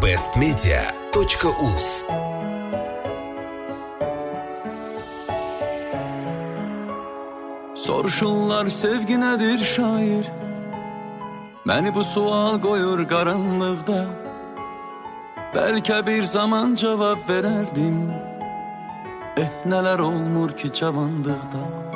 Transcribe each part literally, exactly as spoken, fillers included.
бест медиа точка уз. Soruşurlar sevgi nedir şair? Beni bu sual koyur karanlıkta. Belki bir zaman cevap vererdim. Eh neler olmur ki cavanlıkta.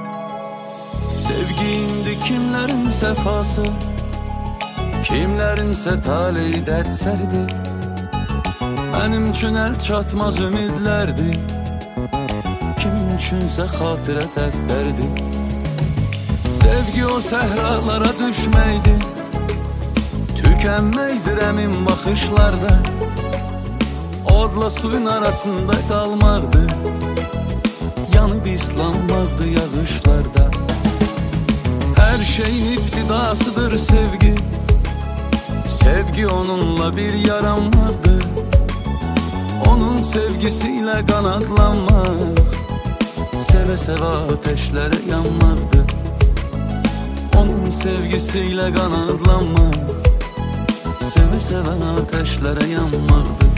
Sevgi indi kimlerin sefası, kimlerinse taleyi dert serdi. Benim için el çatmaz ümidlerdi, kimin üçünse hatire defterdi. Sevgi o sehralara düşmeydi, tükenmeydir emin bakışlarda. Odla suyun arasında kalmaktı, yanıp ıslanmaktı yağışlarda. Her şeyin iptidasıdır sevgi, sevgi onunla bir yaram vardı. Onun sevgisiyle kanatlanmak, seve seve ateşlere yanmaktı. Onun sevgisiyle kanatlanmak, seve seve ateşlere yanmaktı.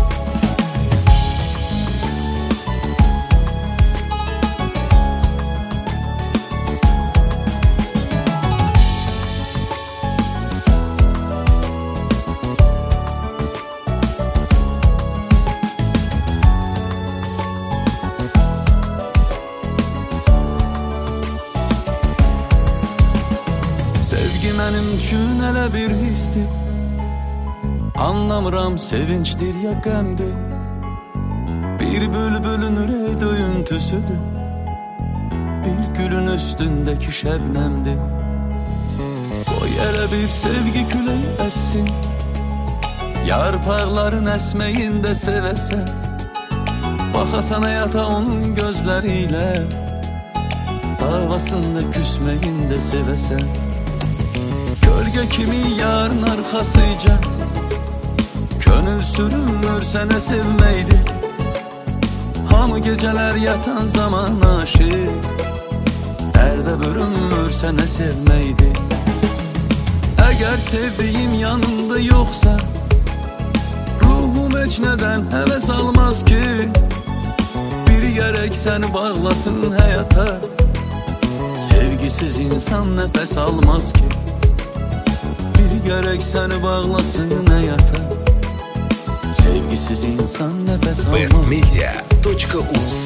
Sevgi benim üçün elə bir histir, anlamıram sevinçdir ya qəmdir. Bir bülbülün ürək döyüntüsüdür, bir gülün üstündeki şəbnəmdir. Qoy elə bir sevgi küləyi əssin, yarpaqların əsməyində sevəsən. Baxasan həyata onun gözləriyle, davasında küsməyində sevəsən. Gölge kimi yarın arkasıca, gönül sürünmür sene sevmeydi. Hamı geceler yatan zaman aşık, derde bürünmür sene sevmeydi. Eğer sevdiğim yanımda yoksa, ruhum hiç neden heves almaz ki. Biri gerek seni bağlasın hayata, sevgisiz insan nefes almaz ki. Gerek seni bağlasın hayata, sevgisiz insan nefes almaz. бест медиа точка уз.